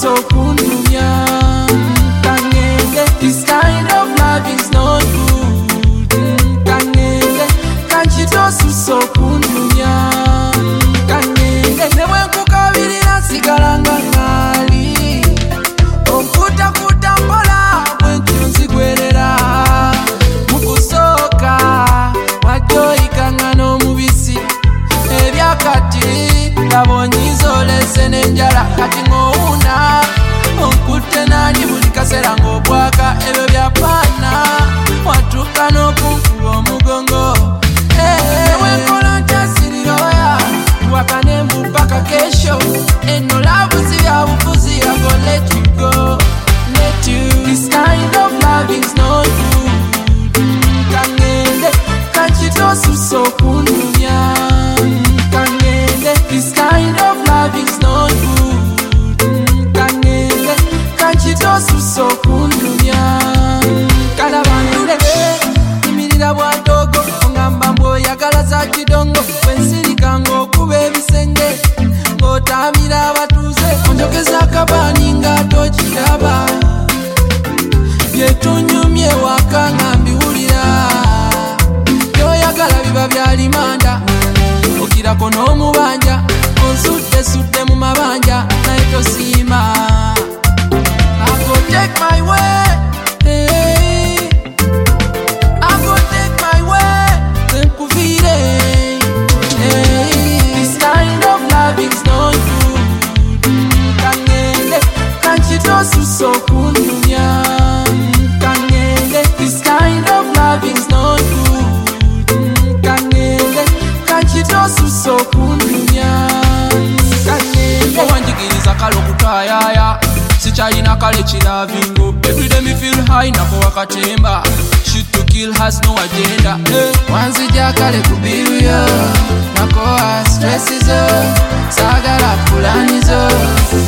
so kundunya kangende. This kind of love is not good kangende. Kanchitosu so kundunya kangende. Newe nkukabirira sigalanga ngali onkuta kutambola bwentunzi gwerera mukusoka wajoyikanga n'omubisi ebyakati labonyizolese n'enjala kati ng'owuna onkutte nani buli kaseera ng'obwaka ebyo byapaana watuuka n'okunkuba omugongo wenkola nkyasiriroya wakane mpaka kesho eno labuzi bya bufuzi I go let you go let you. This kind of love is not good kangende kanchitosu so kundunya kangende. This kind of love is not good kangende kanchitosu so kundunya kalabandule imirira bwandogo ongamba mboyagala za kidongo wensirika ng'okuba ebisenge ng'otamira abatuuze onjogeza akabani nga tokiraba byetunyumye waka nga mbiwulira byoyagala biba byalimanda okirako n'omubanja onsudde mu mabanja naye tosiima. I go take my way, hey. I go take my way, nkuvire, hey. This kind of love is not good kangende kanchitosu so kundunya kangende. This kind of love is not good kangende kanchitosu so kundunya kangende. Owanjigiriza kale okutayaya sikyalina kale kiravingo. Everyday me feel high nako wakatemba. Shoot to kill has no agenda. Wanzija kale kubiruyo nako stress zo sagala fulani zo